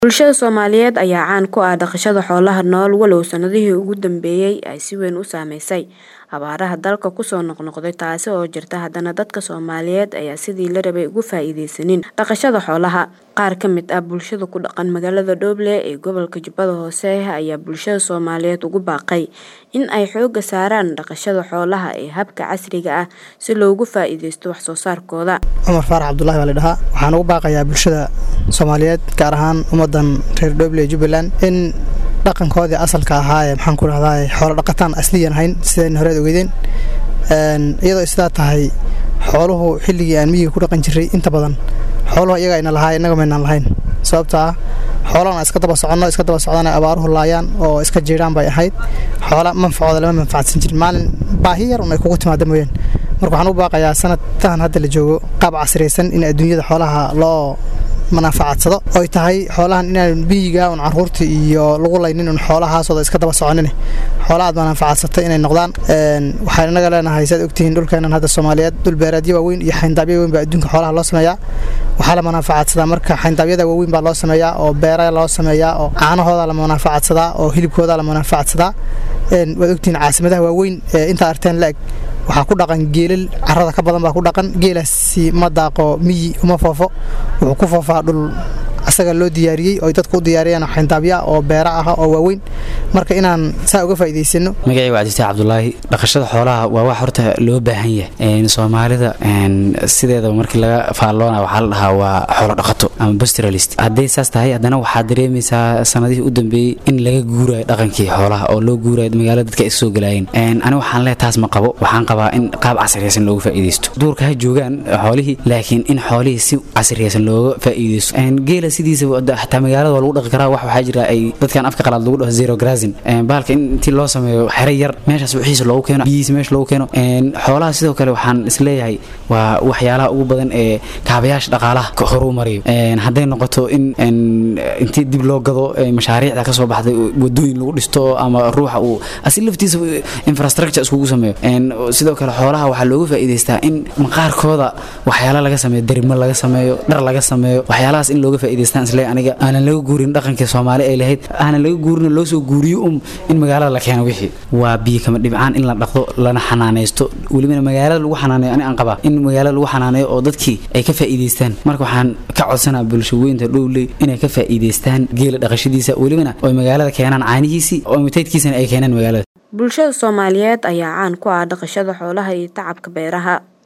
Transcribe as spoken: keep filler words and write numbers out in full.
Bulshada Soomaaliyeed ayaa caan ku ah dhaqashada xoolaha nool walow sanadihii ugu dambeeyay ay si weyn u saameysay abaaraha dalka ku soo noqnoqday taasi oo jirta haddana dadka Soomaaliyeed ayaa sidii la rabay uga faa'iideysanin dhaqashada xoolaha. Qaar ka mid ah bulshada ku dhaqan magaalada Dooble ee gobolka Jubbada Hoose ayaa bulshada Soomaaliyeed ugu baaqay in ay xoogga saaraan dhaqashada xoolaha ee habka casriga ah si loogu faa'iideysto wax soo saarkooda. Umar Faarax Cabdullaahi waa la dhahaa waxaan ugu baaqayaa bulshada Soomaaliyeed gaar ahaan ummadan reer Dooble Jubbaland in dhaqankoodii asalka ahaa ee maxaan ku raahdaa xoolo dhaqataan asliyan ahayn sideen hore ogeydeen een iyadoo sidaa tahay xooluhu xilligii aan miyiga ku dhaqan jiray inta badan xooluhu iyaga ayna lahayn inaga ma aynan lahayn sababta xoolaha iska daba socono iska daba socdaan abaaruhu laayaan oo iska jeedaan bay ahayd xoolo manfaacooda lama manfaacsan jirin maalin baahi yar oo ay kugu timaado mooyeen marka waxaan u baaqayaa sanadkan hadda la joogo qaab casriyeysan in adduunyada xoolaha loo manaafacadsado oo tahay xoolahan inaan biyiga oo caruurta iyo lagu laynin in xoolahaasooda iska daba soconin xoolaha manaafacadsatay inay noqdaan een waxaan naga leenahay sad ogtihiin dhulkeenan hadda Soomaaliyeed dhul beeraadyo waaweyn iyo xayndaabyo waaweyn baa adduunka xoolaha loo sameeyaa waxa la manaafacadsada marka xayndaabyada waaweyn baa loo sameeyaa oo beeraha loo sameeyaa oo caanahooda la manaafacadsada oo hilibkooda la manaafacadsada een wad ogtihiin caasimadaha waaweyn ee inta arteen laag waxa ku dhaqan geelal carrada ka badan baa ku dhaqan geelaasi ma daaqo miyi uma foofo wuxuu ku foofaa dhul asaga loo diyaariyay oo dadku u diyaariyeen xayndaabya oo beera ah oo waaweyn marka inaan saa uga faa'iideysano magacayga waa Cabdi Cabdullaahi dhaqashada xoolaha waa wax horta loo baahan yahay een Soomaalida een sideeda markii laga faaloona waxa la dhahaa waa xoolo dhaqato ama pastoralist haday saas tahay hadana waxa dareemaysaa sanadihii u dambeeyay in laga guuray dhaqankii xoolaha oo loo guuray magaalada dadka ay soo galayeen een ani waxaan leeyahay taas ma qabo waxaan qabaa in qaab casriyeysan looga faa'iideysto duurka ha joogan xoolihii laakiin in xoolihii si casriyeysan looga faa'iideysto een geela sidiisa hatta magaalada lagu dhaqi karaa wax waxa jira ay dadkan afka qalaad lagu dhaho zero grazing een baalka intii loo sameeyo xeray yar meeshaas wixiisa loogu keeno biyihiisa meesha loogu keeno een xoolaha sidoo kale waxaan isleeyahay waa waxyaalaha ugu badan ee kaabayaasha dhaqaalaha ka horumariyo een haday noqoto in intii dib loo gado mashaariicda ka soo baxday wadooyin lagu dhisto ama ruuxa uu asil laftiisa infrastructure isku sameeyo een sidoo kale xoolaha waxa looga faa'iideystaa in maqaarkooda waxyaalaha laga sameeyo darimo laga sameeyo dhar laga sameeyo waxyaalahaas in looga faa'iideystaan isla aniga aan laga guurin dhaqanka Soomaali ay lahayd aan laga guurin loo soo guuriyo um in magaalada la keeno wixii waa biyo kama dhibcaan in la dhaqdo lana xanaaneysto waliba magaalada lagu xanaaneeyo ani aan qaba in magaalada lagu xanaaneeyo oo dadkii ay ka faa'iideystaan marka waxaan ka codsanaa bulshooyinka Dooble inay ka faa'iideystaan geela dhaqashadiisa waliba oo magaalada keenan caanihiisi oo mitaydkiisana ay keenan magaalada bulshada Soomaaliyeed ayaa caan ku ah dhaqashada xoolaha iyo tacabka beeraha.